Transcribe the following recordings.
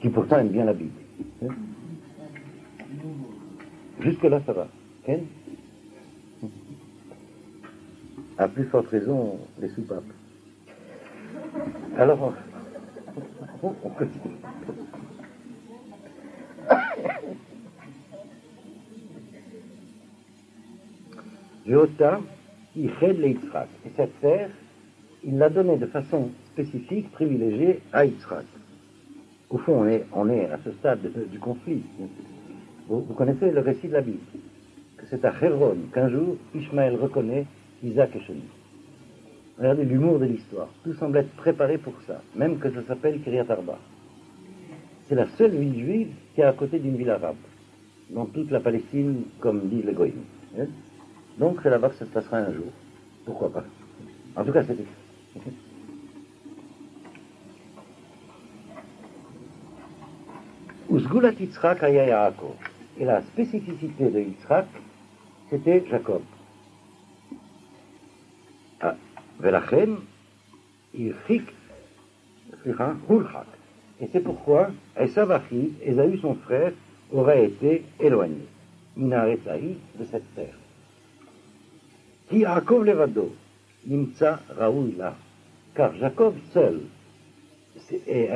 qui pourtant aime bien la Bible. Jusque-là, ça va. Ken? À plus forte raison, les soupapes. Alors, on continue. Jota, Yiched le Yitzhak. Et cette terre, il l'a donnée de façon spécifique, privilégiée à Yitzhak. Au fond, on est à ce stade du conflit. Vous connaissez le récit de la Bible, que c'est à Hebron qu'un jour, Ishmaël reconnaît Isaac et Sheni. Regardez l'humour de l'histoire. Tout semble être préparé pour ça, même que ça s'appelle Kiryat Arba. C'est la seule ville juive qui est à côté d'une ville arabe, dans toute la Palestine, comme dit le Goïm. Donc c'est là-bas que ça se passera un jour. Pourquoi pas? En tout cas, c'est écrit. Usgulat Yitzhak aya Yaakov. Et la spécificité de Yitzhak, c'était Jacob. Ah, Velachem, Irchik, Hulchak. Et c'est pourquoi Esav Achi, Ésaü son frère, aurait été éloigné, Minaretzaï, de cette terre. Ki Yaakov levado, Nimtsa Raoula. Car Jacob seul s'est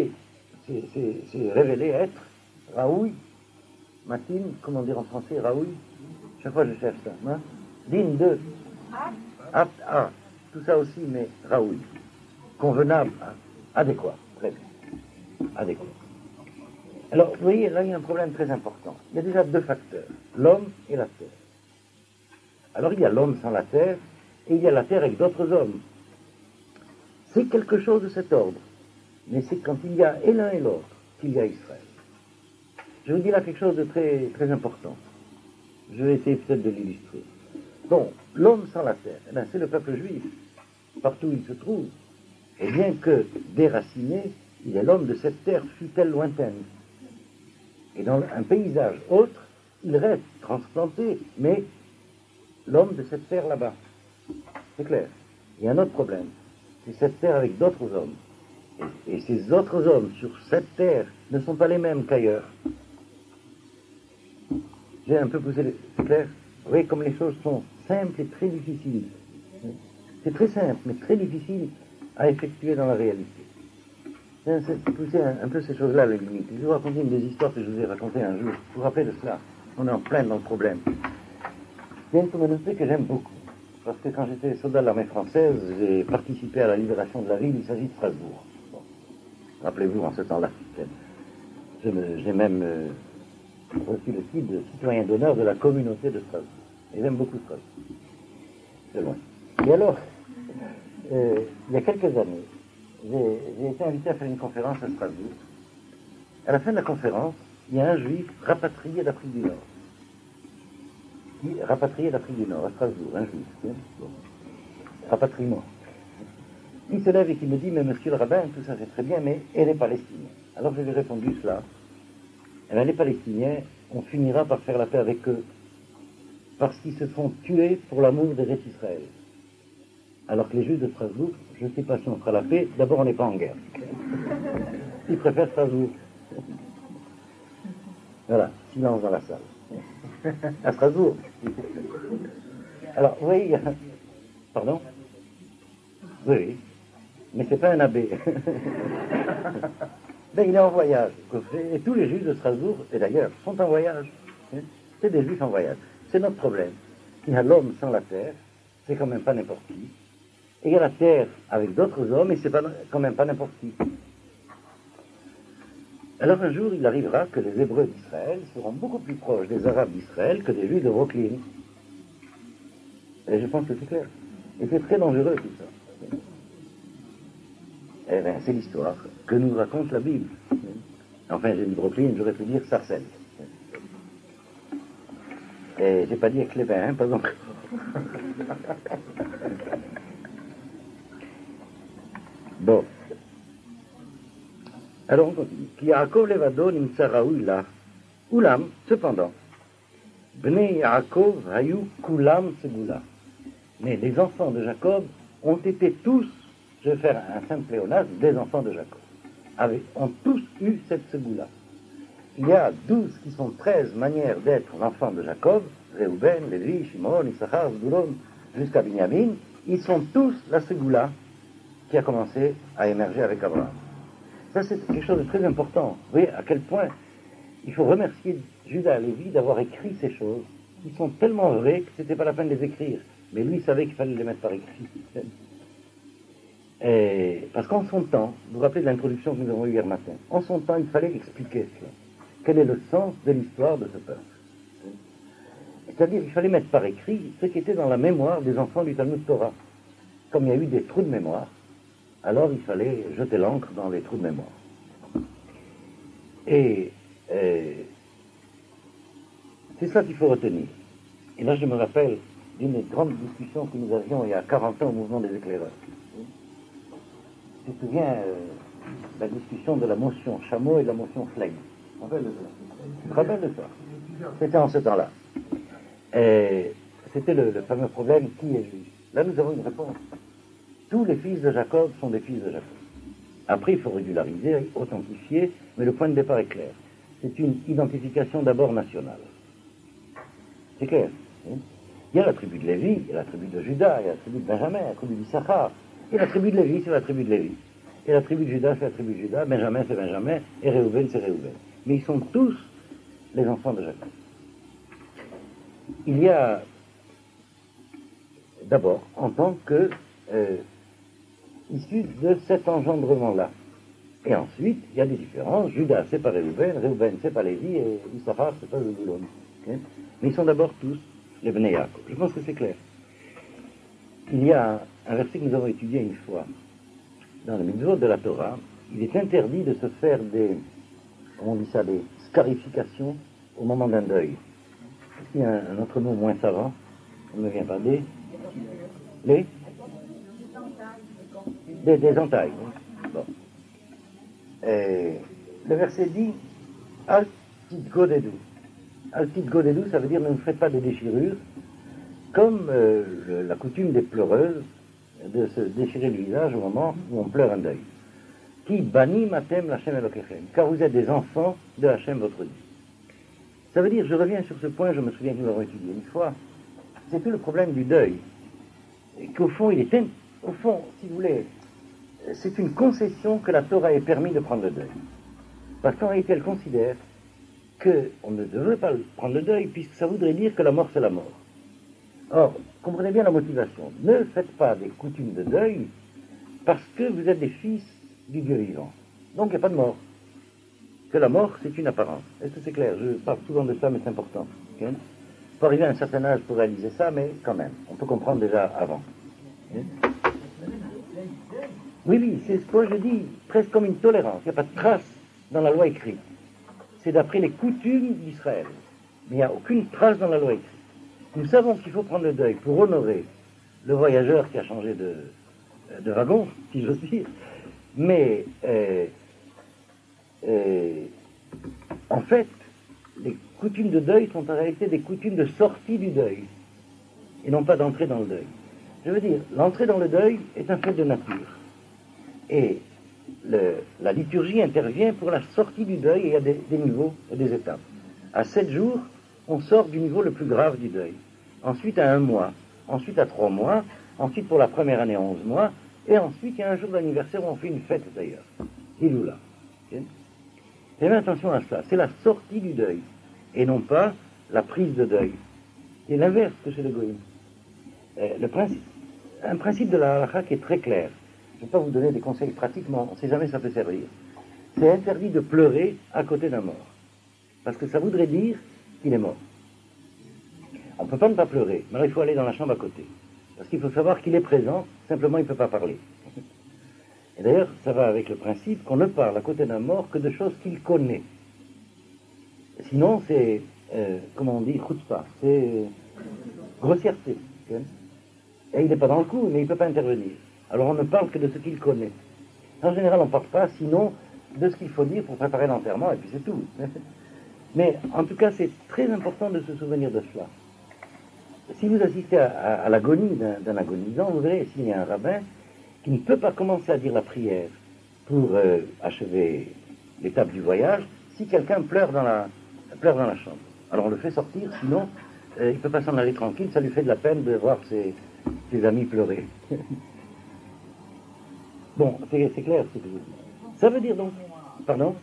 révélé être Raoui, Matin, comment dire en français, Raoui? Chaque fois je cherche ça. Hein? Digne de apte à, tout ça aussi, mais Raoui. Convenable, adéquat, très bien. Adéquat. Alors, vous voyez, là il y a un problème très important. Il y a déjà deux facteurs, l'homme et la terre. Alors il y a l'homme sans la terre, et il y a la terre avec d'autres hommes. C'est quelque chose de cet ordre. Mais c'est quand il y a et l'un et l'autre qu'il y a Israël. Je vous dis là quelque chose de très, très important. Je vais essayer peut-être de l'illustrer. Bon, l'homme sans la terre, eh bien, c'est le peuple juif. Partout où il se trouve. Et bien que déraciné, il est l'homme de cette terre, fût-elle lointaine. Et dans un paysage autre, il reste transplanté, mais l'homme de cette terre là-bas. C'est clair. Il y a un autre problème. C'est cette terre avec d'autres hommes. Et ces autres hommes sur cette terre ne sont pas les mêmes qu'ailleurs. J'ai un peu poussé, c'est clair? Vous voyez comme les choses sont simples et très difficiles. C'est très simple, mais très difficile à effectuer dans la réalité. C'est pousser un peu ces choses-là à la limite. Je vais vous raconter une des histoires que je vous ai racontées un jour. Vous vous rappelez de cela? On est en plein dans le problème. Il y a une communauté que j'aime beaucoup. Parce que quand j'étais soldat de l'armée française, j'ai participé à la libération de la ville. Il s'agit de Strasbourg. Bon. Rappelez-vous, en ce temps-là. J'ai même reçu le titre de citoyen d'honneur de la communauté de Strasbourg. Et j'aime beaucoup Strasbourg. C'est loin. Et alors, il y a quelques années, j'ai été invité à faire une conférence à Strasbourg. À la fin de la conférence, il y a un juif rapatrié d'Afrique du Nord. Rapatrié d'Afrique du Nord, à Strasbourg, un juif. Bon. Rapatriement. Il se lève et qui me dit, mais monsieur le rabbin, tout ça c'est très bien, mais et les Palestiniens? Alors je lui ai répondu cela. Eh bien, les Palestiniens, on finira par faire la paix avec eux, parce qu'ils se font tuer pour l'amour des Israël. Alors que les Juifs de Strasbourg, je ne sais pas si on fera la paix, d'abord on n'est pas en guerre. Ils préfèrent Strasbourg. Voilà, silence dans la salle. À Strasbourg. Alors, vous voyez, pardon? Oui, mais c'est pas un abbé. Ben, il est en voyage. Et tous les Juifs de Strasbourg, et d'ailleurs, sont en voyage. C'est des Juifs en voyage. C'est notre problème. Il y a l'homme sans la terre, c'est quand même pas n'importe qui. Et il y a la terre avec d'autres hommes, et c'est pas, quand même pas n'importe qui. Alors un jour, il arrivera que les Hébreux d'Israël seront beaucoup plus proches des Arabes d'Israël que des Juifs de Brooklyn. Et je pense que c'est clair. Et c'est très dangereux tout ça. Eh bien, c'est l'histoire que nous raconte la Bible. Enfin, j'ai dit Brooklyn, j'aurais pu dire Sarcelles. Et j'ai pas dit Clévin, hein, pas encore. Bon. Alors on continue. Ki Yaakov levado nimtsa raoui la. Oulam, cependant, Bnei Yaakov hayu kulam segula. Mais les enfants de Jacob ont été tous, je vais faire un simple pléonasme, des enfants de Jacob. ont tous eu cette segoula. Il y a 12 qui sont 13 manières d'être l'enfant de Jacob, Réhouben, Lévi, Shimon, Issachar, Zebulon, jusqu'à Binyamin. Ils sont tous la segoula qui a commencé à émerger avec Abraham. Ça, c'est quelque chose de très important. Vous voyez à quel point il faut remercier Judas et Lévi d'avoir écrit ces choses qui sont tellement vraies que ce n'était pas la peine de les écrire. Mais lui, il savait qu'il fallait les mettre par écrit. Parce qu'en son temps, vous vous rappelez de l'introduction que nous avons eue hier matin, en son temps, il fallait expliquer cela. Quel est le sens de l'histoire de ce peuple? C'est-à-dire qu'il fallait mettre par écrit ce qui était dans la mémoire des enfants du Talmud Torah. Comme il y a eu des trous de mémoire, alors il fallait jeter l'encre dans les trous de mémoire. Et c'est ça qu'il faut retenir. Et là, je me rappelle d'une des grandes discussions que nous avions il y a 40 ans au mouvement des éclaireurs. Je me souviens la discussion de la motion chameau et de la motion flegme. Tu te rappelles de ça? C'était en ce temps-là. C'était le fameux problème, qui est juge? Là, nous avons une réponse. Tous les fils de Jacob sont des fils de Jacob. Après, il faut régulariser, authentifier, mais le point de départ est clair. C'est une identification d'abord nationale. C'est clair. Hein? Il y a la tribu de Lévi, il y a la tribu de Juda, il y a la tribu de Benjamin, la tribu d'Issachar. Et la tribu de Lévi, c'est la tribu de Lévi. Et la tribu de Juda, c'est la tribu de Juda. Benjamin, c'est Benjamin. Et Réhouven, c'est Réhouven. Mais ils sont tous les enfants de Jacob. Il y a d'abord, en tant que issu de cet engendrement-là. Et ensuite, il y a des différences. Judas, c'est pas Réhouven, Réhouven, c'est pas Lévi, et Issachar, c'est pas Zebulon. Okay? Mais ils sont d'abord tous les Bnei Yaakov. Je pense que c'est clair. Il y a un verset que nous avons étudié une fois dans le mitzvot de la Torah. Il est interdit de se faire des, comment on dit ça, des scarifications au moment d'un deuil. Il y a un autre mot moins savant, on ne me vient pas, des entailles. Bon. Le verset dit Al tidgodedou. Al tidgodedou, ça veut dire ne vous faites pas de déchirures, comme la coutume des pleureuses de se déchirer le visage au moment où on pleure un deuil. Qui bani matem l'Hachem Elokechem, car vous êtes des enfants de Hachem votre Dieu. Ça veut dire, je reviens sur ce point, je me souviens que nous l'avons étudié une fois, c'est tout le problème du deuil. Et qu'au fond, au fond, si vous voulez, c'est une concession que la Torah ait permis de prendre le deuil. Parce qu'en réalité, elle considère qu'on ne devrait pas prendre le deuil, puisque ça voudrait dire que la mort, c'est la mort. Or, comprenez bien la motivation. Ne faites pas des coutumes de deuil parce que vous êtes des fils du Dieu vivant. Donc, il n'y a pas de mort. Que la mort, c'est une apparence. Est-ce que c'est clair? Je parle souvent de ça, mais c'est important. Okay? Il faut arriver à un certain âge pour réaliser ça, mais quand même, on peut comprendre déjà avant. Okay? Oui, c'est ce que je dis, presque comme une tolérance. Il n'y a pas de trace dans la loi écrite. C'est d'après les coutumes d'Israël. Mais il n'y a aucune trace dans la loi écrite. Nous savons qu'il faut prendre le deuil pour honorer le voyageur qui a changé de wagon, si j'ose dire. Mais en fait, les coutumes de deuil sont en réalité des coutumes de sortie du deuil, et non pas d'entrée dans le deuil. Je veux dire, l'entrée dans le deuil est un fait de nature. Et la liturgie intervient pour la sortie du deuil, et il y a des niveaux et des étapes. À 7 jours, on sort du niveau le plus grave du deuil. Ensuite à 1 mois, ensuite à 3 mois, ensuite pour la première année 11 mois, et ensuite il y a un jour d'anniversaire où on fait une fête d'ailleurs. Iloula. Okay? Faites attention à ça, c'est la sortie du deuil, et non pas la prise de deuil. C'est l'inverse que chez le goïm. Un principe de la halakha qui est très clair. Je ne vais pas vous donner des conseils pratiques, mais on ne sait jamais ça peut servir. C'est interdit de pleurer à côté d'un mort. Parce que ça voudrait dire qu'il est mort. On ne peut pas ne pas pleurer, mais alors il faut aller dans la chambre à côté. Parce qu'il faut savoir qu'il est présent, simplement il ne peut pas parler. Et d'ailleurs, ça va avec le principe qu'on ne parle à côté d'un mort que de choses qu'il connaît. Sinon, c'est, comment on dit, chutzpah, c'est grossièreté. Okay? Et il n'est pas dans le coup, mais il ne peut pas intervenir. Alors on ne parle que de ce qu'il connaît. En général, on ne parle pas, sinon, de ce qu'il faut dire pour préparer l'enterrement, et puis c'est tout. Mais en tout cas, c'est très important de se souvenir de cela. Si vous assistez à l'agonie d'un agonisant, vous verrez s'il y a un rabbin qui ne peut pas commencer à dire la prière pour achever l'étape du voyage, si quelqu'un pleure dans la chambre. Alors on le fait sortir, sinon il ne peut pas s'en aller tranquille, ça lui fait de la peine de voir ses amis pleurer. Bon, c'est clair ce que je vous dis. Ça veut dire donc... Pardon?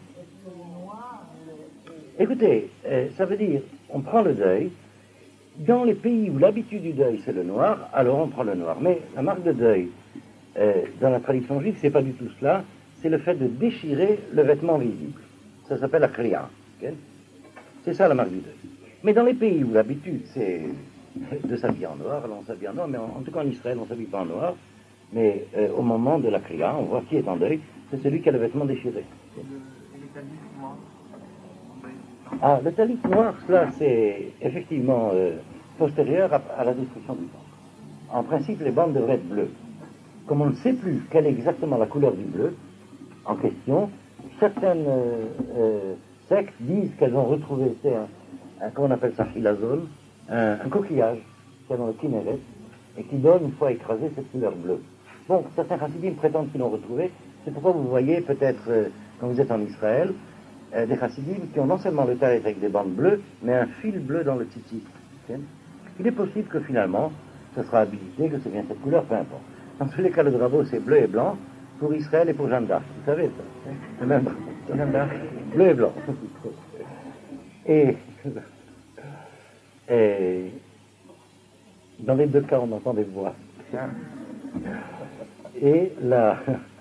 Écoutez, ça veut dire, on prend le deuil. Dans les pays où l'habitude du deuil c'est le noir, alors on prend le noir. Mais la marque de deuil, dans la tradition juive, c'est pas du tout cela. C'est le fait de déchirer le vêtement visible. Ça s'appelle la kriya. Okay? C'est ça la marque du deuil. Mais dans les pays où l'habitude c'est de s'habiller en noir, alors on s'habille en noir, mais en tout cas en Israël on ne s'habille pas en noir. Mais au moment de la kriya, on voit qui est en deuil, c'est celui qui a le vêtement déchiré. Ah, le talit noir, cela c'est effectivement postérieur à la destruction du temple. En principe, les bandes devraient être bleues. Comme on ne sait plus quelle est exactement la couleur du bleu en question, certaines sectes disent qu'elles ont retrouvé, c'est comment on appelle ça, hilazol, un coquillage qui est dans le Kinneret et qui donne, une fois écrasé, cette couleur bleue. Bon, certains chassidim prétendent qu'ils l'ont retrouvé. C'est pourquoi vous voyez peut-être, quand vous êtes en Israël, des chassidim qui ont non seulement le talit avec des bandes bleues, mais un fil bleu dans le tzitzit. Okay? Il est possible que finalement, ce sera habilité, que c'est bien cette couleur, peu importe. Dans tous les cas, le drapeau, c'est bleu et blanc pour Israël et pour Jeanne d'Arc. Vous savez ça, hein? Le même drapeau. Jeanne d'Arc, bleu et blanc. Et dans les deux cas, on entend des voix. Et là,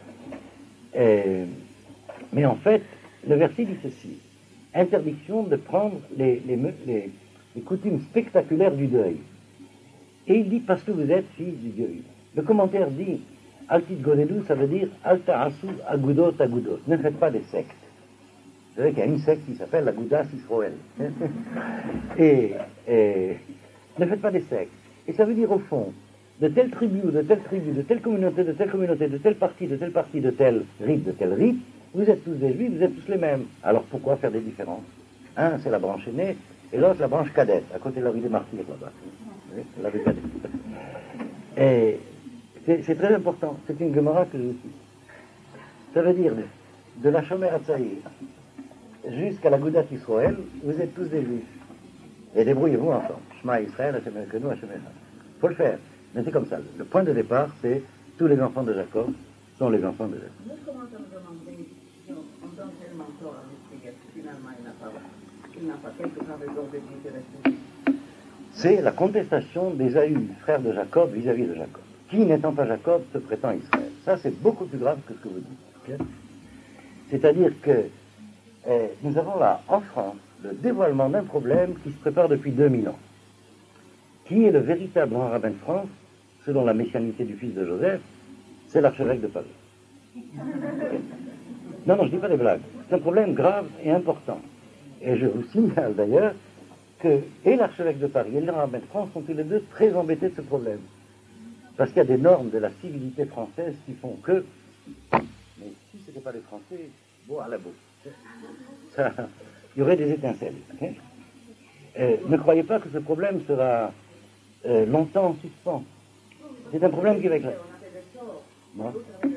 mais en fait, le verset dit ceci: interdiction de prendre les coutumes spectaculaires du deuil. Et il dit parce que vous êtes fils du Dieu. Le commentaire dit Altit Godelu, ça veut dire Alta Asu Agudot Agudot. Ne faites pas des sectes. Vous savez qu'il y a une secte qui s'appelle l'Agudas Israël. et ne faites pas des sectes. Et ça veut dire au fond, de telle tribu, de telle tribu, de telle communauté, de telle communauté, de tel parti, de tel parti, de tel rite, vous êtes tous des juifs, vous êtes tous les mêmes. Alors pourquoi faire des différences? Un, c'est la branche aînée, et l'autre, la branche cadette, à côté de la rue des Martyrs, là-bas. C'est la rue cadette. Et c'est très important, c'est une Gemara que je cite. Ça veut dire, de la Shomer Hatzaïr jusqu'à la Goudat Israël, vous êtes tous des juifs. Et débrouillez-vous ensemble. Shema Israël, Hashem Elokeinu, Hashem Echad. Il faut le faire. Mais c'est comme ça. Le point de départ, c'est tous les enfants de Jacob sont les enfants de Jacob. Nous commençons à nous demander si on donne tellement tort à l'Esprit, finalement il n'a pas quelque part de l'ordre de Dieu. C'est la contestation d'Ésaü, frère de Jacob, vis-à-vis de Jacob. Qui, n'étant pas Jacob, se prétend Israël. Ça, c'est beaucoup plus grave que ce que vous dites. Okay? C'est-à-dire que nous avons là, en France, le dévoilement d'un problème qui se prépare depuis 2000 ans. Qui est le véritable grand rabbin de France, selon la messianité du fils de Joseph? C'est l'archevêque de Paris. Okay? Non, je ne dis pas des blagues. C'est un problème grave et important. Et je vous signale d'ailleurs que et l'archevêque de Paris et le rabbin de France sont tous les deux très embêtés de ce problème. Parce qu'il y a des normes de la civilité française qui font que, mais si ce n'était pas les Français, bon, à la boue. Ça, il y aurait des étincelles. Okay? Ne croyez pas que ce problème sera longtemps en suspens. C'est un problème qui va éclater. Moi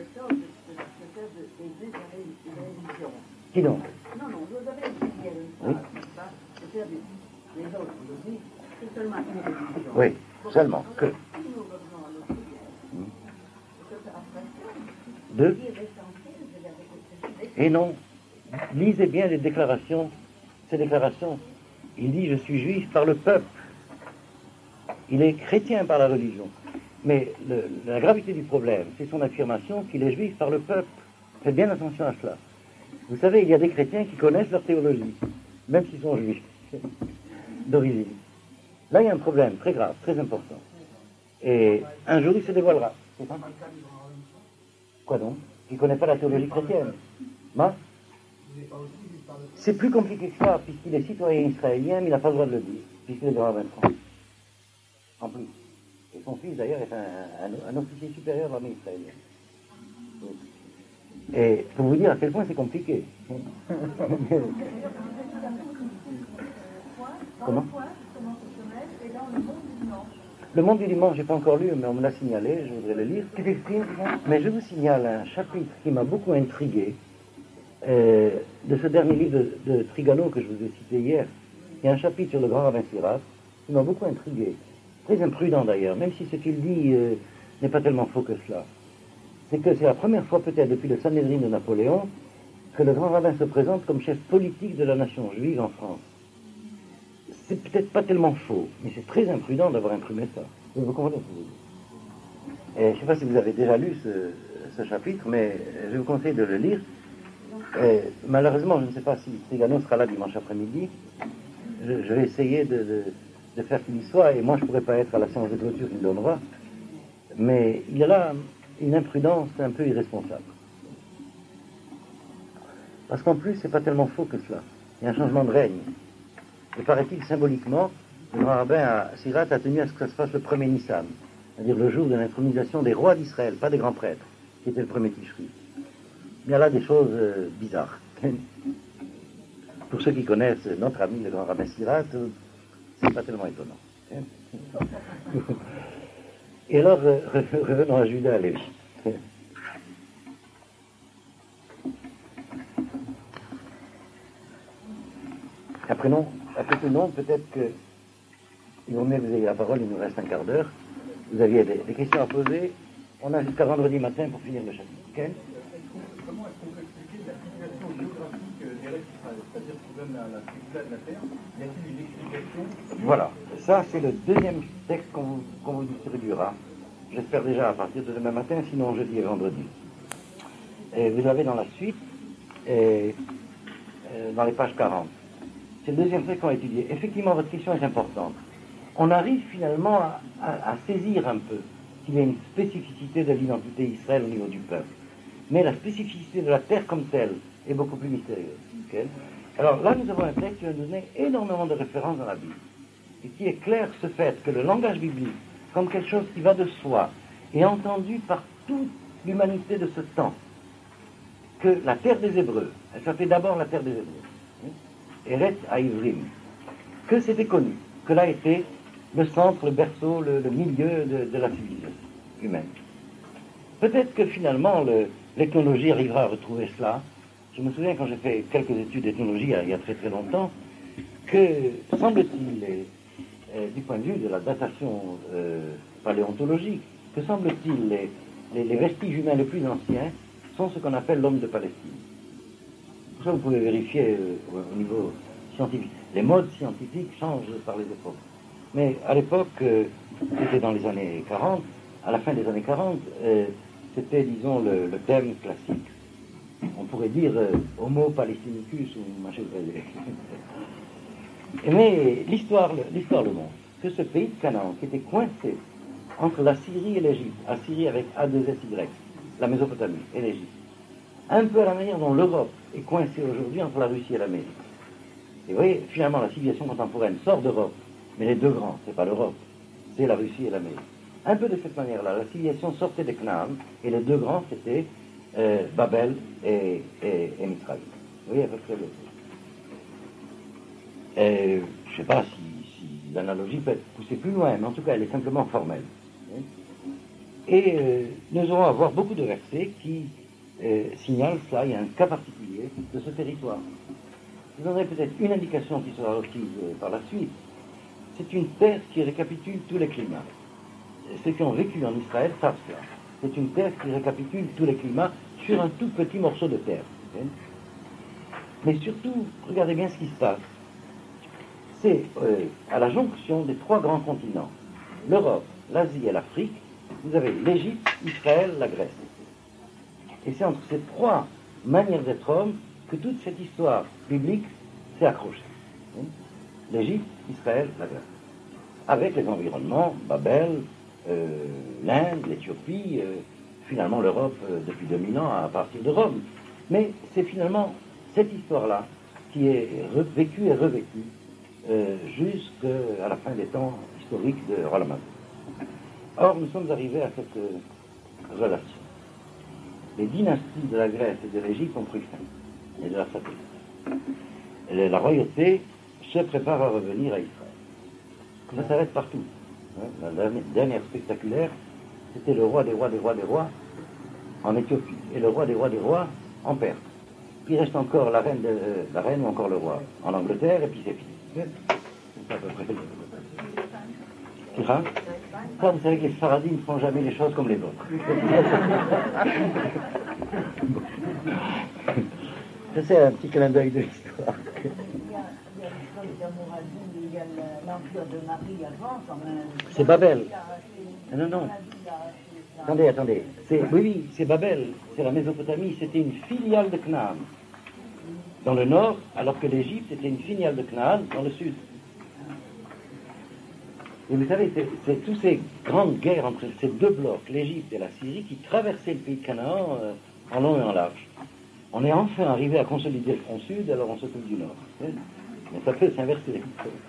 Qui donc? Non, vous avez dit oui. de faire des autres aujourd'hui, c'est seulement une religion. Oui, seulement que. De. Et non, lisez bien les déclarations, ces déclarations. Il dit je suis juif par le peuple. Il est chrétien par la religion. Mais la gravité du problème, c'est son affirmation qu'il est juif par le peuple. Faites bien attention à cela. Vous savez, il y a des chrétiens qui connaissent leur théologie, même s'ils sont juifs d'origine. Là, il y a un problème très grave, très important. Et un jour, il se dévoilera. C'est ça? Quoi donc? Il ne connaît pas la théologie chrétienne. Moi? C'est plus compliqué que ça, puisqu'il est citoyen israélien, mais il n'a pas le droit de le dire, puisqu'il est grand rabbin de France. En plus. Et son fils, d'ailleurs, est un officier supérieur de l'armée israélienne. Et pour vous dire à quel point c'est compliqué. Comment? Le Monde du Dimanche, je n'ai pas encore lu, mais on me l'a signalé, je voudrais le lire. Mais je vous signale un chapitre qui m'a beaucoup intrigué de ce dernier livre de Trigano que je vous ai cité hier. Il y a un chapitre sur le grand rabbin Sirat qui m'a beaucoup intrigué. Très imprudent d'ailleurs, même si ce qu'il dit n'est pas tellement faux que cela. C'est que c'est la première fois peut-être depuis le Sanhédrin de Napoléon que le grand rabbin se présente comme chef politique de la nation juive en France. C'est peut-être pas tellement faux, mais c'est très imprudent d'avoir imprimé ça. Vous comprenez ce que je veux dire? Je ne sais pas si vous avez déjà lu ce chapitre, mais je vous conseille de le lire. Malheureusement, je ne sais pas si Trigano sera là dimanche après-midi. Je vais essayer de faire qu'il y soit, et moi je ne pourrais pas être à la séance de clôture qu'il donnera. Mais il y a là une imprudence un peu irresponsable. Parce qu'en plus, c'est pas tellement faux que cela. Il y a un changement de règne. Et paraît-il, symboliquement, le grand rabbin à Sirat a tenu à ce que ça se fasse le premier Nissan, c'est-à-dire le jour de l'intronisation des rois d'Israël, pas des grands prêtres, qui était le premier Tishri. Il y a là des choses bizarres. Pour ceux qui connaissent notre ami le grand rabbin Sirat, c'est pas tellement étonnant. Et alors, revenons à Judas Lévi. Après tout, non, peut-être que il vaut mieux que vous ayez la parole, il nous reste un quart d'heure. Vous aviez des questions à poser. On a jusqu'à vendredi matin pour finir le chapitre. Okay? Comment est-ce qu'on peut expliquer la situation géographique d'Eretz Israël, c'est-à-dire qui donne la de la terre? Y a-t-il une explication? Voilà, ça c'est le deuxième texte qu'on vous distribuera. J'espère déjà à partir de demain matin, sinon jeudi et vendredi. Et vous avez dans la suite, dans les pages 40. C'est le deuxième texte qu'on va étudier. Effectivement, votre question est importante. On arrive finalement à saisir un peu qu'il y a une spécificité de l'identité d'Israël au niveau du peuple. Mais la spécificité de la terre comme telle est beaucoup plus mystérieuse. Okay? Alors là, nous avons un texte qui va nous donner énormément de références dans la Bible. Et qui éclaire ce fait que le langage biblique, comme quelque chose qui va de soi, est entendu par toute l'humanité de ce temps. Que la terre des Hébreux, elle s'appelait d'abord la terre des Hébreux. Eretz Haïvrim. Que c'était connu, que là était le centre, le berceau, le milieu de la civilisation humaine. Peut-être que finalement l'ethnologie arrivera à retrouver cela. Je me souviens quand j'ai fait quelques études d'ethnologie il y a très très longtemps, que semble-t-il, du point de vue de la datation paléontologique, que semble-t-il les vestiges humains les plus anciens sont ce qu'on appelle l'homme de Palestine. Pour ça vous pouvez vérifier au niveau scientifique. Les modes scientifiques changent par les époques. Mais à l'époque, c'était dans les années 40, à la fin des années 40, c'était, disons, le thème classique. On pourrait dire Homo Palestinicus ou machin. Mais l'histoire le montre, que ce pays de Canaan, qui était coincé entre la Syrie et l'Égypte, la Syrie avec A2SY, la Mésopotamie et l'Égypte, un peu à la manière dont l'Europe est coincée aujourd'hui entre la Russie et l'Amérique. Et vous voyez, finalement, la civilisation contemporaine sort d'Europe, mais les deux grands, c'est pas l'Europe, c'est la Russie et l'Amérique. Un peu de cette manière-là, la civilisation sortait des Canaan, et les deux grands, c'était Babel et Mitzrayim. Vous voyez à peu près je ne sais pas si l'analogie peut être poussée plus loin, mais en tout cas, elle est simplement formelle. Et nous allons avoir beaucoup de versets qui signalent cela. Il y a un cas particulier de ce territoire. Je vous donnerai peut-être une indication qui sera requise par la suite. C'est une terre qui récapitule tous les climats. Ceux qui ont vécu en Israël savent cela. C'est une terre qui récapitule tous les climats sur un tout petit morceau de terre. Mais surtout, regardez bien ce qui se passe. C'est à la jonction des trois grands continents, l'Europe, l'Asie et l'Afrique, vous avez l'Égypte, Israël, la Grèce. Et c'est entre ces trois manières d'être homme que toute cette histoire biblique s'est accrochée. L'Égypte, Israël, la Grèce. Avec les environnements, Babel, l'Inde, l'Éthiopie, finalement l'Europe depuis 2000 ans à partir de Rome. Mais c'est finalement cette histoire-là qui est vécue et revécue jusqu'à la fin des temps historiques de Roland. Or, nous sommes arrivés à cette relation. Les dynasties de la Grèce et de l'Égypte ont pris fin, et de la satellite. La royauté se prépare à revenir à Israël. Ça s'arrête partout. La dernière spectaculaire, c'était le roi des rois des rois des rois en Éthiopie et le roi des rois des rois en Perse. Puis il reste encore la reine ou encore le roi en Angleterre et puis c'est fini. C'est à peu près. Ça, vous savez que les Faradis ne font jamais les choses comme les autres. Ça, c'est un petit clin d'œil de l'histoire. Il y a l'histoire d'Amouradim, il y a l'empire de Marie avant, quand même. C'est Babel. Non, non. Attendez. Oui, c'est Babel. C'est la Mésopotamie. C'était une filiale de Canaan dans le nord, alors que l'Égypte était une filiale de Canaan dans le sud. Et vous savez, c'est toutes ces grandes guerres entre ces deux blocs, l'Égypte et la Syrie, qui traversaient le pays de Canaan en long et en large. On est enfin arrivé à consolider le front sud, alors on s'occupe du nord. Mais ça peut s'inverser. Vous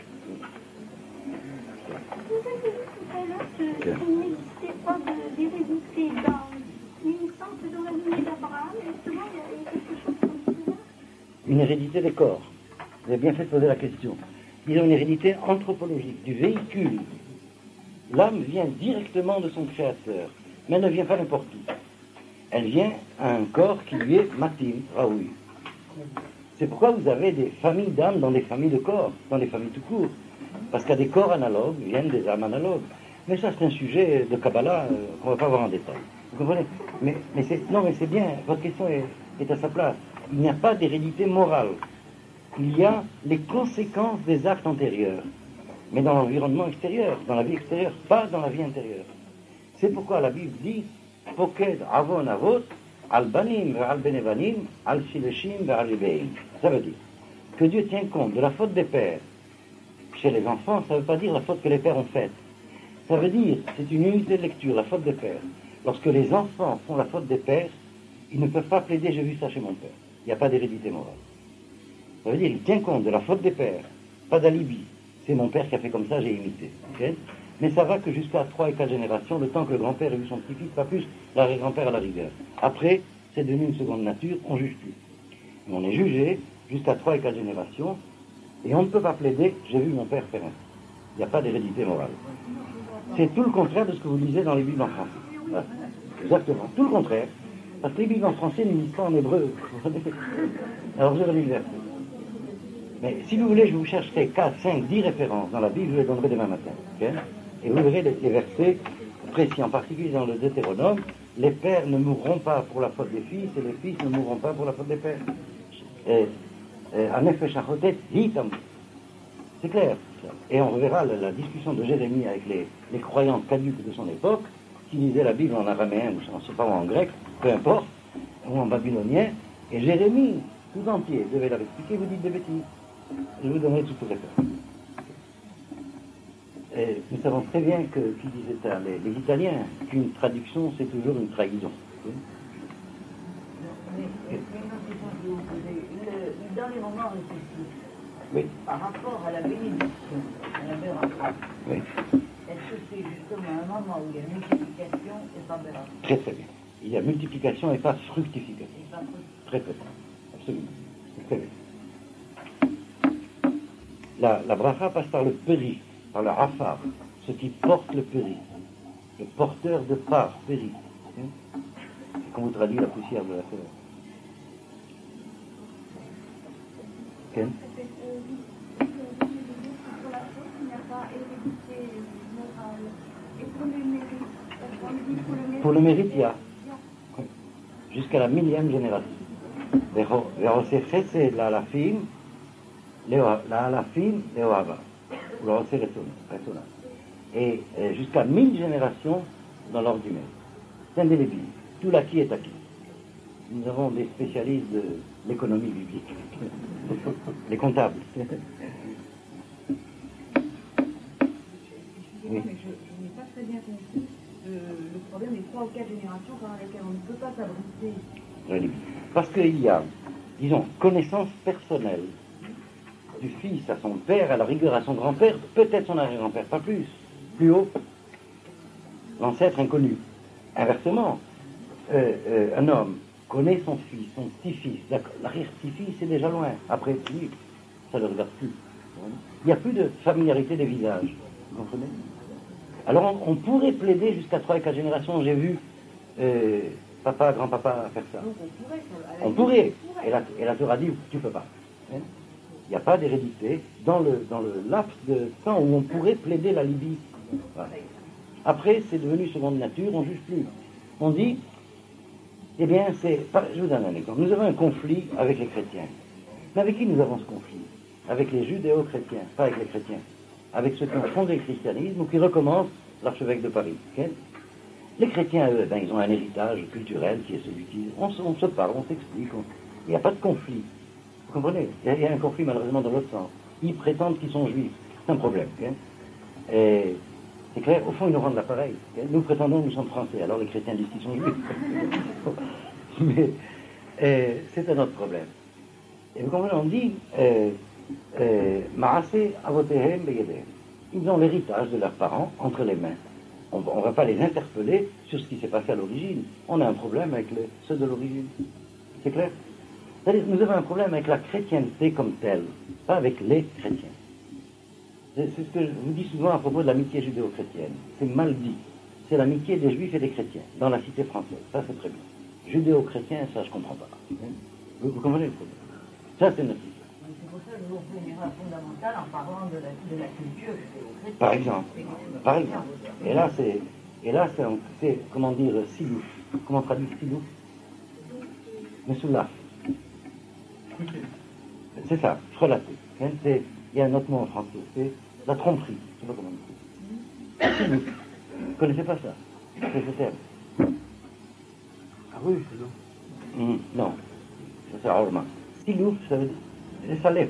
avez dit tout à l'heure qu'il n'existait pas d'hérédité dans... Il me semble que dans la lignée d'Abraham, justement, il y avait quelque chose comme cela. Une hérédité des corps. Vous avez bien fait de poser la question. Ils ont une hérédité anthropologique, du véhicule. L'âme vient directement de son créateur, mais elle ne vient pas n'importe où. Elle vient à un corps qui lui est matim, raoui. C'est pourquoi vous avez des familles d'âmes dans des familles de corps, dans des familles tout court. Parce qu'il y a des corps analogues, viennent des âmes analogues. Mais ça, c'est un sujet de Kabbalah qu'on ne va pas voir en détail. Vous comprenez? Mais c'est bien, votre question est à sa place. Il n'y a pas d'hérédité morale. Il y a les conséquences des actes antérieurs, mais dans l'environnement extérieur, dans la vie extérieure, pas dans la vie intérieure. C'est pourquoi la Bible dit Poked avon avot al banim al benevanim al shileshim al ribeim. Ça veut dire que Dieu tient compte de la faute des pères chez les enfants. Ça ne veut pas dire la faute que les pères ont faite. Ça veut dire, c'est une unité de lecture, la faute des pères. Lorsque les enfants font la faute des pères, ils ne peuvent pas plaider j'ai vu ça chez mon père. Il n'y a pas d'hérédité morale. Ça veut dire qu'il tient compte de la faute des pères, pas d'alibi. C'est mon père qui a fait comme ça, j'ai imité. Okay? Mais ça va que jusqu'à 3 et 4 générations, le temps que le grand-père ait vu son petit-fils, pas plus, l'arrière-grand-père à la rigueur. Après, c'est devenu une seconde nature, on ne juge plus. Mais on est jugé jusqu'à 3 et 4 générations, et on ne peut pas plaider, j'ai vu mon père faire ainsi. Il n'y a pas d'hérédité morale. C'est tout le contraire de ce que vous lisez dans les Bibles en français. Voilà. Exactement, tout le contraire. Parce que les Bibles en français ne lisent pas en hébreu. Alors je relis le verset. Mais si vous voulez, je vous chercherai 4, 5, 10 références dans la Bible, je les donnerai demain matin. Okay? Et vous verrez les versets précis, en particulier dans le Deutéronome, les pères ne mourront pas pour la faute des fils, et les fils ne mourront pas pour la faute des pères. C'est clair. Et on reverra la discussion de Jérémie avec les croyants caduques de son époque, qui lisaient la Bible en araméen, ou je ne sais pas, ou en grec, peu importe, ou en babylonien, et Jérémie, tout entier, devait leur expliquer, vous dites des bêtises. Je vous donnerai toutes les références. Et nous savons très bien que, qui disait ça, les Italiens, qu'une traduction, c'est toujours une trahison. Dans les moments réfléchis, Oui. par rapport à la bénédiction, à la bénédiction, Oui. est-ce que c'est justement un moment où il y a multiplication et pas bénédiction? Très très bien. Il y a multiplication et pas fructification. Très très bien. Absolument. C'est très bien. La bracha passe par le péri, par le rafar, ce qui porte le péri, le porteur de part, péri. C'est comme vous traduit la poussière de la terre. Ken? Pour la faute, il n'y a pas hérédité morale. Et pour le mérite, parce qu'on dit pour le mérite, il y a. Jusqu'à la 1000e génération. C'est la fille. La fille de Oava, et jusqu'à 1000 générations dans l'ordre du même. C'est indélébile. Tout l'acquis est acquis. Nous avons des spécialistes de l'économie biblique, les comptables. Excusez-moi, mais je n'ai pas très bien compris le problème des 3 ou 4 générations pendant lesquelles on ne peut pas s'abriter. Parce qu'il y a, disons, connaissance personnelle du fils à son père, à la rigueur à son grand-père, peut-être son arrière-grand-père, pas plus. Plus haut, l'ancêtre inconnu. Inversement, un homme connaît son fils, son petit-fils, l'arrière-petit-fils c'est déjà loin. Après, lui, ça ne le regarde plus. Il n'y a plus de familiarité des visages. Vous comprenez? Alors on pourrait plaider jusqu'à 3 et 4 générations, j'ai vu papa, grand-papa faire ça. Donc On pourrait. Et la Torah dit, tu peux pas. Hein. Il n'y a pas d'hérédité dans le laps de temps où on pourrait plaider la Libye. Voilà. Après, c'est devenu seconde nature, on ne juge plus. On dit, eh bien, je vous donne un exemple. Nous avons un conflit avec les chrétiens. Mais avec qui nous avons ce conflit? Avec les judéo-chrétiens, pas avec les chrétiens. Avec ceux qui ont fondé le christianisme ou qui recommencent l'archevêque de Paris. Okay? Les chrétiens, eux, ils ont un héritage culturel qui est celui qui... On se parle, on s'explique. Il n'y a pas de conflit. Vous comprenez? Il y a un conflit malheureusement dans l'autre sens. Ils prétendent qu'ils sont juifs. C'est un problème. Okay? Et c'est clair, au fond, ils nous rendent l'appareil. Okay? Nous prétendons que nous sommes français, alors les chrétiens disent qu'ils sont juifs. Mais c'est un autre problème. Et vous comprenez, on dit Maaseh avotehem beyedem. Ils ont l'héritage de leurs parents entre les mains. On ne va pas les interpeller sur ce qui s'est passé à l'origine. On a un problème avec ceux de l'origine. C'est clair? C'est-à-dire, nous avons un problème avec la chrétienté comme telle, pas avec les chrétiens. C'est ce que je vous dis souvent à propos de l'amitié judéo-chrétienne. C'est mal dit. C'est l'amitié des juifs et des chrétiens, dans la cité française. Ça, c'est très bien. Judéo-chrétien, ça, je ne comprends pas. Vous comprenez le problème? Ça, c'est notre histoire. c'est pour ça que vous faites une erreur fondamentale en parlant de la culture judéo-chrétienne. Par exemple. Et là, c'est comment dire, silouf. Comment traduire silouf? Mesoulaf. C'est ça, frelaté. Il y a un autre mot en français, c'est la tromperie. Je ne sais pas comment dire. Silouf. Vous ne connaissez pas ça? C'est ce terme. Ah oui, c'est non. Non. Ça, c'est Orma. Silouf, ça veut dire. Les salef.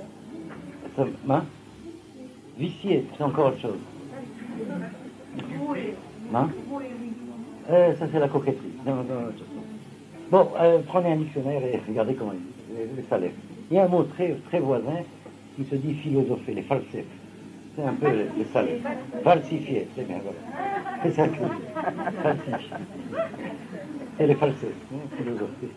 Vicier, c'est encore autre chose. Ça, c'est la coquetterie. Non. Bon, prenez un dictionnaire et regardez comment il dit. Les salef. Il y a un mot très, très voisin qui se dit philosopher, les falsefs. C'est un peu les salef. Falsifier, c'est bien, voilà. C'est ça que falsifier. Et les falsefs, philosopher.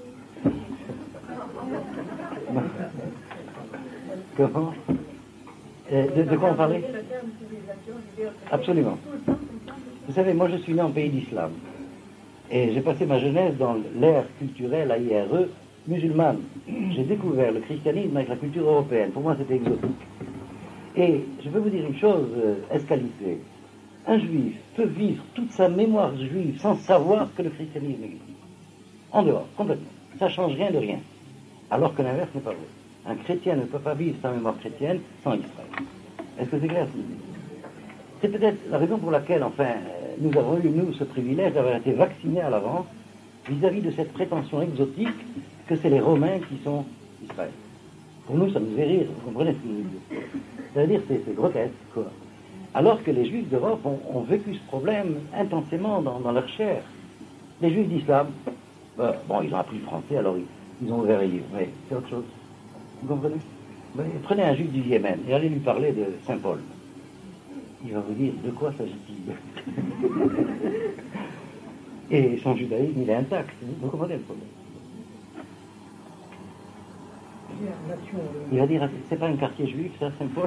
Comment? De quoi on parlait? Absolument. Vous savez, moi je suis né en pays d'islam. Et j'ai passé ma jeunesse dans l'ère culturelle AIRE musulmane. J'ai découvert le christianisme avec la culture européenne. Pour moi, c'était exotique. Et je peux vous dire une chose, escalité. Un juif peut vivre toute sa mémoire juive sans savoir que le christianisme existe. En dehors, complètement. Ça ne change rien de rien. Alors que l'inverse n'est pas vrai. Un chrétien ne peut pas vivre sa mémoire chrétienne sans Israël. Est-ce que c'est clair? C'est peut-être la raison pour laquelle, enfin, nous avons eu, nous, ce privilège d'avoir été vaccinés à l'avance vis-à-vis de cette prétention exotique que c'est les Romains qui sont Israël. Pour nous, ça nous fait rire, vous comprenez ce que je veux dire? C'est-à-dire, c'est grotesque, quoi. Alors que les Juifs d'Europe ont vécu ce problème intensément dans leur chair. Les Juifs d'Islam, bon, ils ont appris le français, alors ils ont ouvert les livres, mais c'est autre chose. Vous comprenez? Prenez un Juif du Yémen et allez lui parler de Saint Paul. Il va vous dire, de quoi s'agit-il? Et son judaïsme, il est intact. Vous comprenez le problème? Il va dire, c'est pas un quartier juif, ça, Saint-Paul?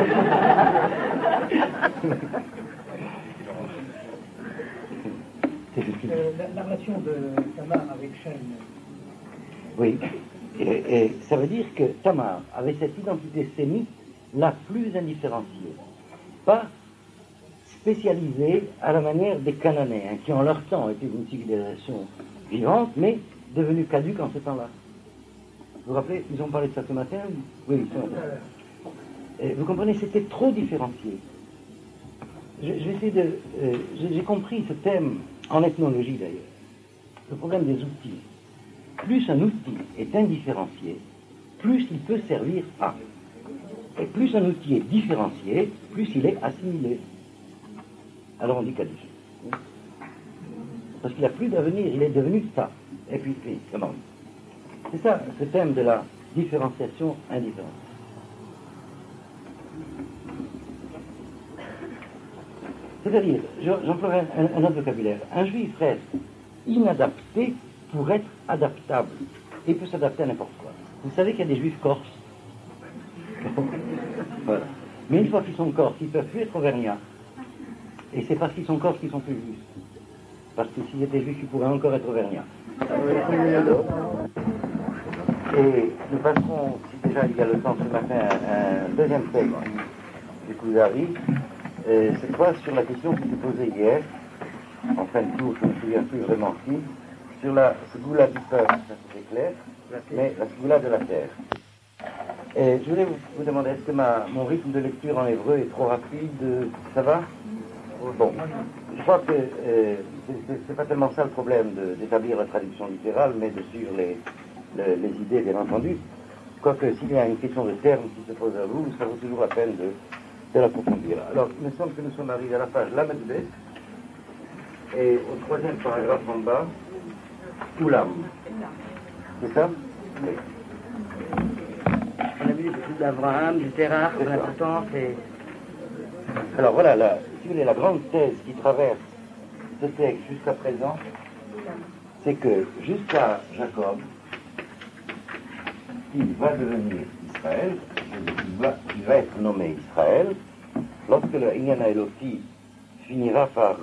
La relation de Tamar avec Shem. Oui, et ça veut dire que Tamar avait cette identité sémite la plus indifférenciée, pas spécialisée à la manière des Cananéens, qui en leur temps étaient une civilisation vivante, mais devenue caduque en ce temps-là. Vous vous rappelez, ils ont parlé de ça ce matin? Oui, ce matin. Et vous comprenez, c'était trop différencié. Je vais essayer de... j'ai compris ce thème, en ethnologie d'ailleurs, le problème des outils. Plus un outil est indifférencié, plus il peut servir à. Et plus un outil est différencié, plus il est assimilé. Alors on dit Kaddish. Parce qu'il n'a plus d'avenir, il est devenu ça. Et puis, comment? C'est ça, ce thème de la différenciation indifférence. C'est-à-dire, j'emploierai un autre vocabulaire. Un juif reste inadapté pour être adaptable. Et il peut s'adapter à n'importe quoi. Vous savez qu'il y a des juifs corses. Voilà. Mais une fois qu'ils sont corses, ils ne peuvent plus être auvergnats. Et c'est parce qu'ils sont corses qu'ils sont plus justes. Parce que s'ils étaient justes, ils pourraient encore être auvergnats. Et nous passerons, si déjà il y a le temps ce matin, un deuxième texte du Kuzari, cette fois sur la question qui s'est posée hier, en fin de tour, je ne me souviens plus vraiment qui, sur la Sgoula du peuple, ça c'était clair, mais la Sgoula de la terre. Et je voulais vous demander, est-ce que mon rythme de lecture en hébreu est trop rapide? Ça va? Bon, je crois que c'est pas tellement ça le problème d'établir la traduction littérale, mais de suivre les idées, bien entendu. Quoique, s'il y a une question de terme qui se pose à vous, ça vaut toujours la peine de l'approfondir. Alors, il me semble que nous sommes arrivés à la page Lamed-Bet, et au troisième paragraphe en bas, Oulam. C'est ça? Oui. On a vu les études d'Abraham, du Terach, l'importance et... Alors voilà, si vous voulez, la grande thèse qui traverse ce texte jusqu'à présent, c'est que jusqu'à Jacob, il va devenir Israël, il va être nommé Israël, lorsque le Inyan Eloki finira par,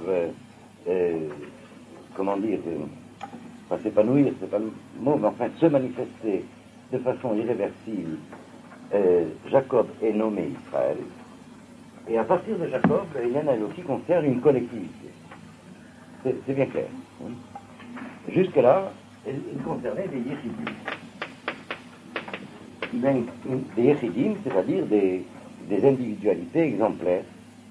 comment dire, pas s'épanouir, c'est pas le mot, mais enfin se manifester de façon irréversible, Jacob est nommé Israël. Et à partir de Jacob, le Inyan Eloki concerne une collectivité. C'est bien clair. Hein. Jusque-là, il concernait des Yechidim. Des Yechidim, c'est-à-dire des individualités exemplaires.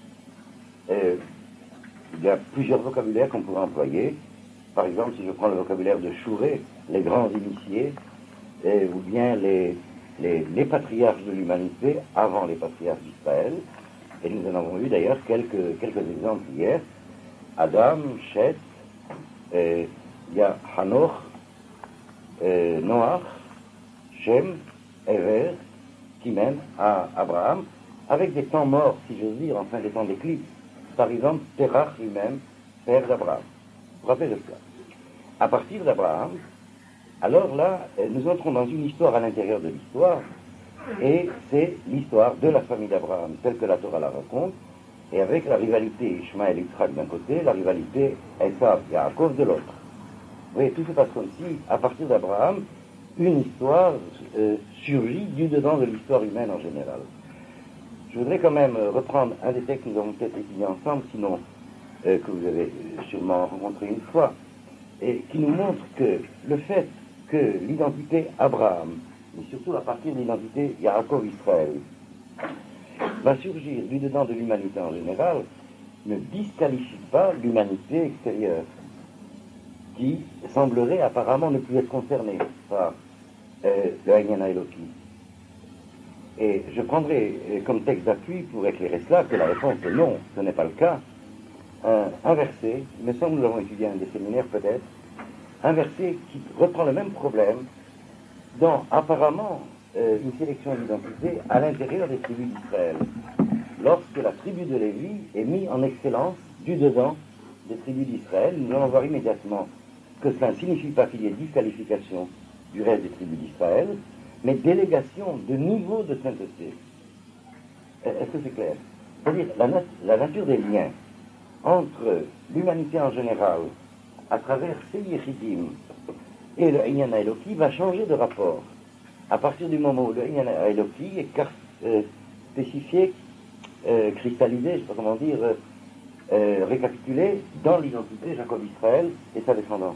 Il y a plusieurs vocabulaires qu'on pourrait employer. Par exemple, si je prends le vocabulaire de Chouré, les grands initiés, ou bien les patriarches de l'humanité avant les patriarches d'Israël. Et nous en avons eu d'ailleurs quelques exemples hier. Adam, Shet, il y a Hanoch, Noach, Shem, Ever, qui mènent à Abraham, avec des temps morts, si j'ose dire, enfin des temps d'éclipse. Par exemple, Terach lui-même, père d'Abraham. Vous vous rappelez de cela? À partir d'Abraham, alors là, nous entrons dans une histoire à l'intérieur de l'histoire, et c'est l'histoire de la famille d'Abraham, telle que la Torah la raconte, et avec la rivalité Ishmaël et Yitzhak d'un côté, la rivalité Esav et Yaakov de l'autre. Vous voyez, tout se passe comme si, à partir d'Abraham, une histoire surgit du dedans de l'histoire humaine en général. Je voudrais quand même reprendre un des textes que nous avons peut-être étudiés ensemble, sinon que vous avez sûrement rencontré une fois, et qui nous montre que le fait que l'identité Abraham, mais surtout à partir de l'identité Yaakov Israël, va surgir du dedans de l'humanité en général, ne disqualifie pas l'humanité extérieure, qui semblerait apparemment ne plus être concernée par le Inyan Eloki. Et je prendrai comme texte d'appui pour éclairer cela que la réponse est non, ce n'est pas le cas. Un verset, il me semble que nous l'avons étudié à un des séminaires peut-être, un verset qui reprend le même problème dans apparemment une sélection d'identité à l'intérieur des tribus d'Israël. Lorsque la tribu de Lévi est mise en excellence du dedans des tribus d'Israël, nous allons voir immédiatement que cela ne signifie pas qu'il y ait disqualification du reste des tribus d'Israël, mais délégation de niveau de sainteté. Est-ce que c'est clair? C'est-à-dire la nature des liens entre l'humanité en général, à travers ces Yechidim, et le Inyan Eloki va changer de rapport. À partir du moment où le Inyan Eloki est spécifié, cristallisé, je ne sais pas comment dire, récapitulé dans l'identité Jacob-Israël et sa descendance.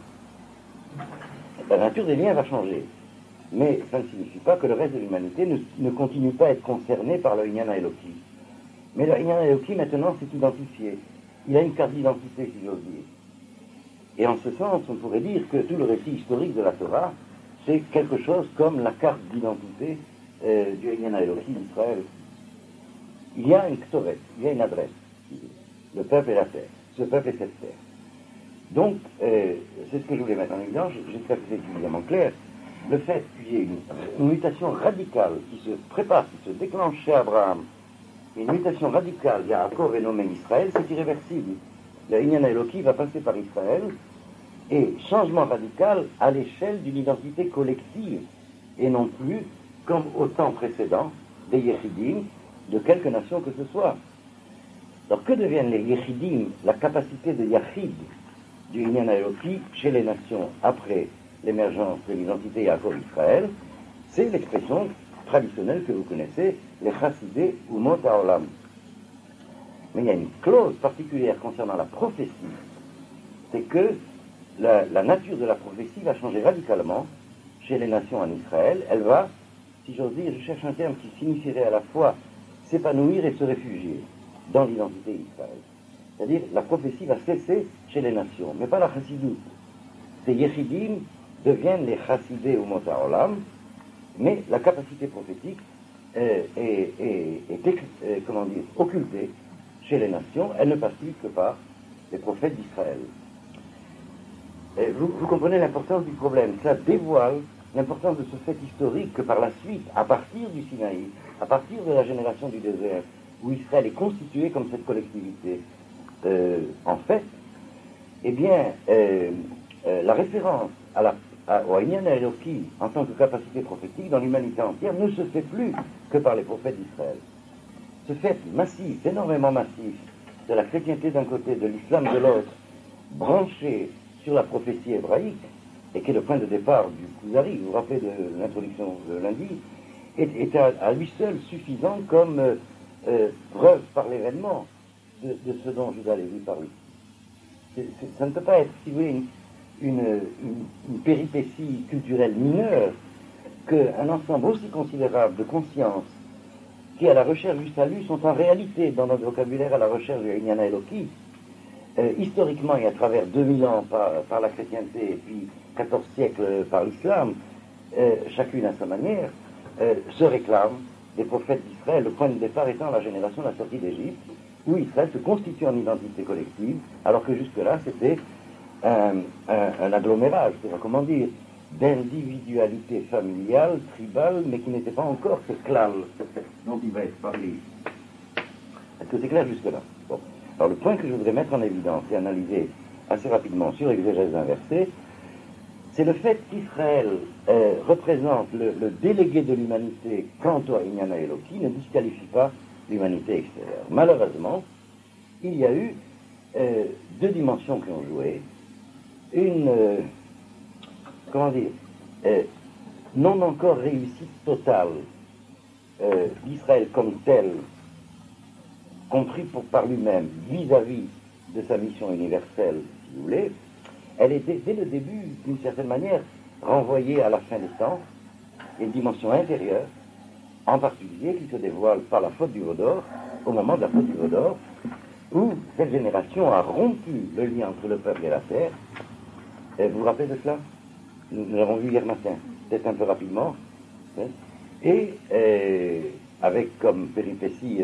La nature des liens va changer. Mais ça ne signifie pas que le reste de l'humanité ne continue pas à être concerné par le Inyan Eloki. Mais le Inyan Eloki, maintenant, s'est identifié. Il a une carte d'identité, si j'ose dire. Et en ce sens, on pourrait dire que tout le récit historique de la Torah, c'est quelque chose comme la carte d'identité du Inyan Eloki d'Israël. Il y a une ktoret, il y a une adresse. Le peuple et la terre. Ce peuple et cette terre. Donc, c'est ce que je voulais mettre en évidence. J'espère que c'est suffisamment clair. Le fait qu'il y ait une mutation radicale qui se prépare, qui se déclenche chez Abraham, une mutation radicale, Yaakov est nommé Israël, c'est irréversible. Le Inyan Eloki va passer par Israël, et changement radical à l'échelle d'une identité collective, et non plus, comme au temps précédent, des Yechidim, de quelque nation que ce soit. Alors que deviennent les Yechidim, la capacité de Yachid du Inyan Eloki chez les nations après l'émergence de l'identité Yaakov Israël? C'est l'expression traditionnelle que vous connaissez, les Chassidé ou Mot HaOlam. Mais il y a une clause particulière concernant la prophétie, c'est que la nature de la prophétie va changer radicalement chez les nations en Israël. Elle va, si j'ose dire, je cherche un terme qui signifierait à la fois s'épanouir et se réfugier dans l'identité d'Israël. C'est-à-dire, la prophétie va cesser chez les nations, mais pas la chassidoute. Ces Yechidim deviennent les Chassidé ou Mot HaOlam, mais la capacité prophétique est occultée chez les nations. Elle ne passe plus que par les prophètes d'Israël. Vous comprenez l'importance du problème. Ça dévoile l'importance de ce fait historique que par la suite, à partir du Sinaï, à partir de la génération du désert, où Israël est constitué comme cette collectivité, en fait, eh bien, la référence au Inyan Eloki en tant que capacité prophétique dans l'humanité entière ne se fait plus que par les prophètes d'Israël. Ce fait massif, énormément massif, de la chrétienté d'un côté, de l'islam de l'autre, branché sur la prophétie hébraïque, et qui est le point de départ du Kuzari, vous vous rappelez de l'introduction de lundi, est à lui seul suffisant comme preuve par l'événement de ce dont Judas Lévi parle. Ça ne peut pas être, si vous voulez, une péripétie culturelle mineure qu'un ensemble aussi considérable de consciences qui, à la recherche du salut, sont en réalité, dans notre vocabulaire, à la recherche du Inyan Eloki, historiquement et à travers 2000 ans par la chrétienté et puis 14 siècles par l'islam, chacune à sa manière, se réclament des prophètes d'Israël, le point de départ étant la génération de la sortie d'Égypte, où Israël se constitue en identité collective, alors que jusque-là c'était un agglomérage, c'est-à-dire comment dire, d'individualité familiale, tribale, mais qui n'était pas encore ce clal dont il va être parlé. Est-ce que c'est clair jusque-là? Bon. Alors le point que je voudrais mettre en évidence et analyser assez rapidement sur l'exégèse inversée, c'est le fait qu'Israël représente le délégué de l'humanité quant au Inyan Eloki ne disqualifie pas l'humanité extérieure. Malheureusement, il y a eu deux dimensions qui ont joué. Une, non encore réussite totale d'Israël comme tel, compris par lui-même vis-à-vis de sa mission universelle, si vous voulez. Elle était dès le début, d'une certaine manière, renvoyée à la fin des temps, une dimension intérieure, en particulier qui se dévoile par la faute du Vaudor, au moment de la faute du Vaudor, où cette génération a rompu le lien entre le peuple et la terre. Vous vous rappelez de cela? Nous l'avons vu hier matin, peut-être un peu rapidement, hein? Et avec comme péripétie,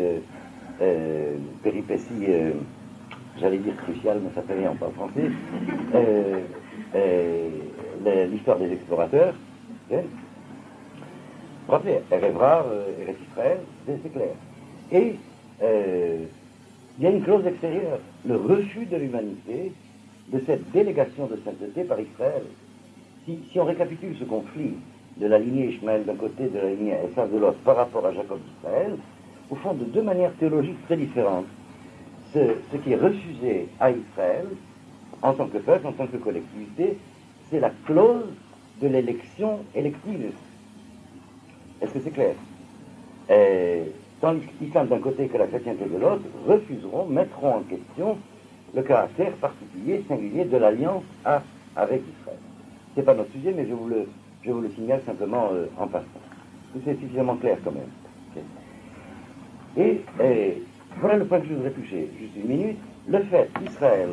j'allais dire cruciale, mais ça fait rien, on parle français, l'histoire des explorateurs. Hein? Vous vous rappelez, Erev-Rav, Eretz Israël, c'est clair. Et il y a une clause extérieure, le refus de l'humanité de cette délégation de sainteté par Israël. Si on récapitule ce conflit de la lignée Ishmaël d'un côté, de la lignée Esav de l'autre par rapport à Jacob d'Israël, au fond de deux manières théologiques très différentes. Ce qui est refusé à Israël, en tant que peuple, en tant que collectivité, c'est la clause de l'élection élective. Est-ce que c'est clair? Tant l'islam d'un côté que la chrétienté de l'autre refuseront, mettront en question le caractère particulier, singulier de l'alliance avec Israël. Ce n'est pas notre sujet, mais je vous le signale simplement en passant. C'est suffisamment clair quand même. Et voilà le point que je voudrais toucher, juste une minute. Le fait qu'Israël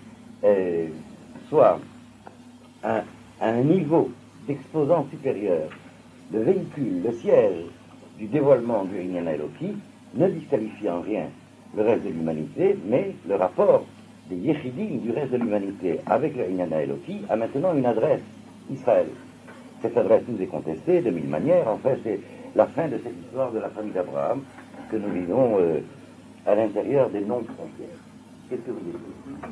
soit à un niveau d'exposant supérieur, le véhicule, le siège du dévoilement du Inyan Eloki, ne disqualifie en rien le reste de l'humanité, mais le rapport des Yechidim du reste de l'humanité avec le Inyan Eloki a maintenant une adresse, Israël. Cette adresse nous est contestée de mille manières. En fait, c'est la fin de cette histoire de la famille d'Abraham que nous vivons à l'intérieur des non-frontières. Qu'est-ce que vous dites?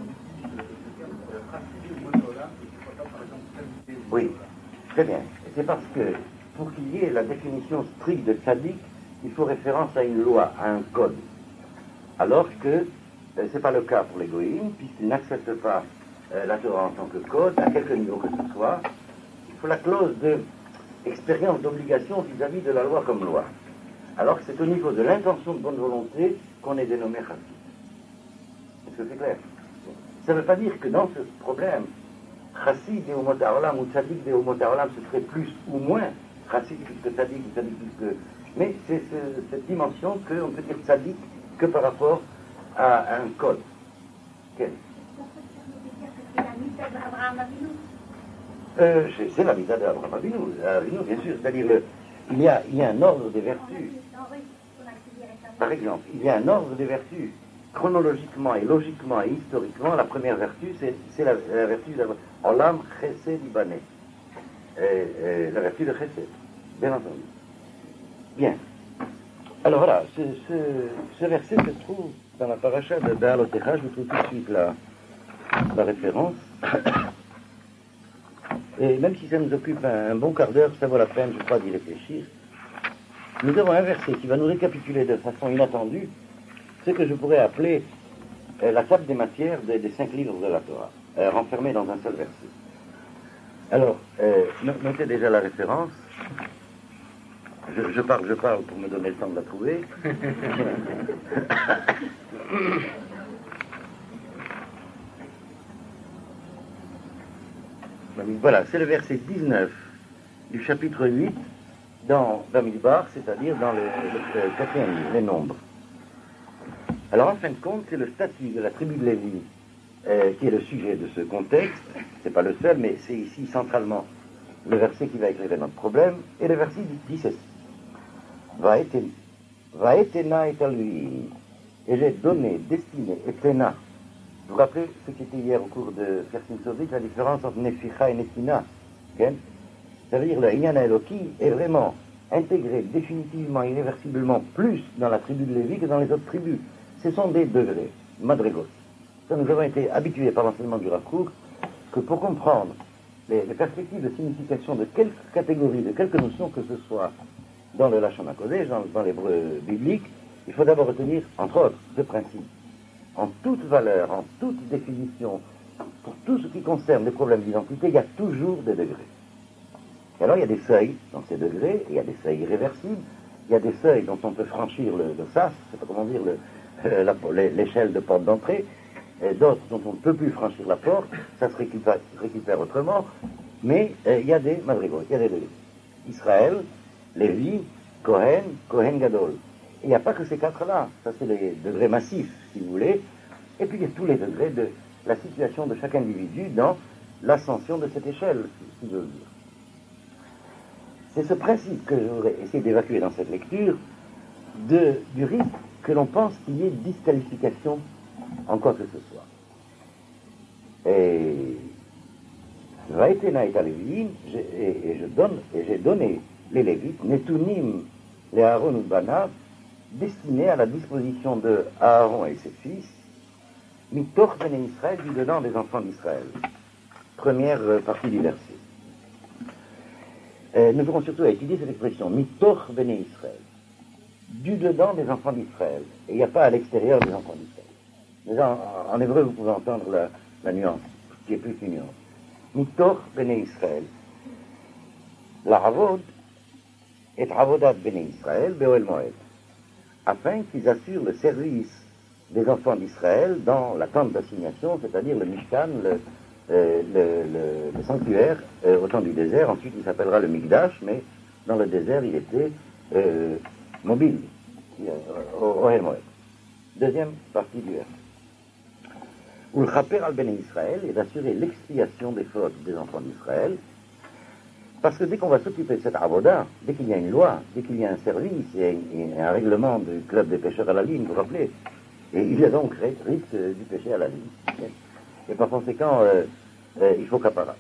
Oui, très bien. C'est parce que, pour qu'il y ait la définition stricte de tzaddik, il faut référence à une loi, à un code. alors que ce n'est pas le cas pour les goïms, puisqu'ils n'acceptent pas la Torah en tant que code, à quelque niveau que ce soit. Il faut la clause d'expérience d'obligation vis-à-vis de la loi comme loi. Alors que c'est au niveau de l'intention de bonne volonté qu'on est dénommé chassid. Est-ce que c'est clair? Ça ne veut pas dire que dans ce problème, chassid et umot haolam ou tzadik et umot haolam, ce serait plus ou moins chassid plus que tzadik ou tzadik plus que... Mais c'est cette dimension qu'on peut dire tzadik que par rapport à un code. Quel? C'est la misade d'Abraham Avinu, bien sûr. C'est-à-dire, il y a un ordre des vertus. Par exemple, il y a un ordre des vertus. Chronologiquement et logiquement et historiquement, la première vertu, c'est la vertu d'Olam Chesed Ibané. La vertu de Chesed, bien entendu. Bien. Alors voilà, ce verset se trouve dans la paracha de Be'alotecha. Je vous trouve tout de suite la référence. Et même si ça nous occupe un bon quart d'heure, ça vaut la peine, je crois, d'y réfléchir. Nous avons un verset qui va nous récapituler de façon inattendue ce que je pourrais appeler la table des matières des 5 livres de la Torah, renfermés dans un seul verset. Alors, notez déjà la référence. Je parle pour me donner le temps de la trouver. Voilà, c'est le verset 19 du chapitre 8 dans Bamidbar, c'est-à-dire dans le 4e livre, les nombres. Alors en fin de compte, c'est le statut de la tribu de Lévi qui est le sujet de ce contexte. C'est pas le seul, mais c'est ici centralement le verset qui va éclairer notre problème. Et le verset dit ceci: Vaetena et à lui, et j'ai donné, destiné, etena. Vous vous rappelez ce qui était hier au cours de Fersin Sovic, la différence entre Neficha et Netina. Okay? Ça veut dire le Inyan Eloki est vraiment intégré définitivement, irréversiblement, plus dans la tribu de Lévi que dans les autres tribus. Ce sont des degrés, madrigos. Ça, nous avons été habitués par l'enseignement du Rav Kook que pour comprendre les perspectives de signification de quelque catégorie, de quelque notion que ce soit dans le Lashon HaKodesh, dans l'hébreu biblique, il faut d'abord retenir, entre autres, deux principes. En toute valeur, en toute définition, pour tout ce qui concerne les problèmes d'identité, il y a toujours des degrés. Et alors il y a des seuils dans ces degrés, il y a des seuils irréversibles, il y a des seuils dont on peut franchir le sas, je ne sais pas comment dire, l'échelle de porte d'entrée, et d'autres dont on ne peut plus franchir la porte, ça se récupère autrement, mais il y a des madrigos, il y a des degrés. Israël, Lévi, Kohen Gadol. Et il n'y a pas que ces quatre-là, ça c'est les degrés massifs, si vous voulez, et puis il y a tous les degrés de la situation de chaque individu dans l'ascension de cette échelle, si j'ose dire. C'est ce principe que je voudrais essayer d'évacuer dans cette lecture, du risque que l'on pense qu'il y ait disqualification en quoi que ce soit. Et Vaetena et à Lévi, j'ai donné les Lévites, Netunim, les Aaron ou Banav, destinés à la disposition de Aaron et ses fils, Mitoch Bene Israël, du dedans des enfants d'Israël. Première partie du verset. Nous aurons surtout à étudier cette expression, Mitoch Bene Israël, du dedans des enfants d'Israël. Et il n'y a pas à l'extérieur des enfants d'Israël. Mais en hébreu, vous pouvez entendre la nuance, qui est plus qu'une nuance. Mitoch Bene Israël. La Havod est Havodat Bene Israël, Be'oel Moed, afin qu'ils assurent le service des enfants d'Israël dans la tente d'assignation, c'est-à-dire le Mishkan, le sanctuaire au temps du désert. Ensuite il s'appellera le Mikdash, mais dans le désert il était mobile, au Ohel Moed. Deuxième partie du verset. Ou le Chaper al Bene Israël est d'assurer l'expiation des fautes des enfants d'Israël, parce que dès qu'on va s'occuper de cette avoda, dès qu'il y a une loi, dès qu'il y a un service et un règlement du club des pêcheurs à la ligne, vous vous rappelez, et il y a donc risque du péché à la ligne. Et par conséquent, il faut capara.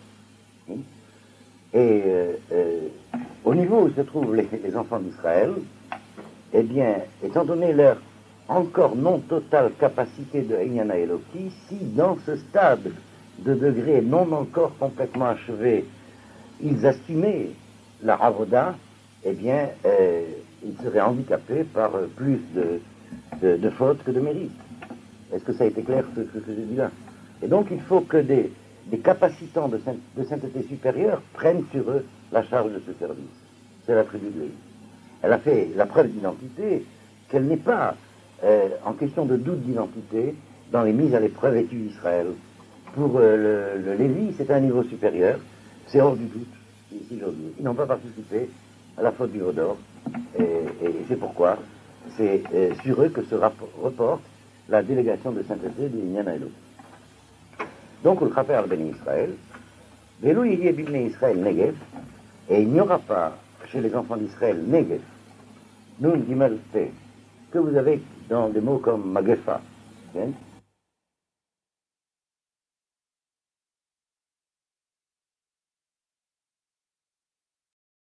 Et au niveau où se trouvent les enfants d'Israël, eh bien, étant donné leur encore non totale capacité de Einyana Eloki, si dans ce stade de degré non encore complètement achevé, ils assumaient la avoda, eh bien, ils seraient handicapés par plus de faute que de mérite. Est-ce que ça a été clair ce que j'ai dit là? Et donc il faut que des capacitants de sainteté supérieure prennent sur eux la charge de ce service. C'est la tribu de Lévi. Elle a fait la preuve d'identité, qu'elle n'est pas en question de doute d'identité dans les mises à l'épreuve études d'Israël. Pour le Lévi, c'est un niveau supérieur, c'est hors du doute, si j'ose dire. Ils n'ont pas participé à la faute du veau d'or, et c'est pourquoi c'est sur eux que se reporte la délégation de sainteté de Inyan Elot. Donc, le Chaper al-Beni Israël, Velo Yihye Bibne Israël Negev, et il n'y aura pas chez les enfants d'Israël Negev, Nun Gimel Te, que vous avez dans des mots comme Magefa, hein,